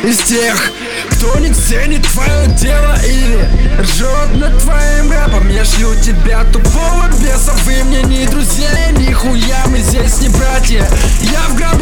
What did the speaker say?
из тех, кто не ценит твое дело или ржет над твоим рэпом. Я шлю тебя тупого беса, вы мне не друзья, нихуя мы здесь не братья. Я в гробу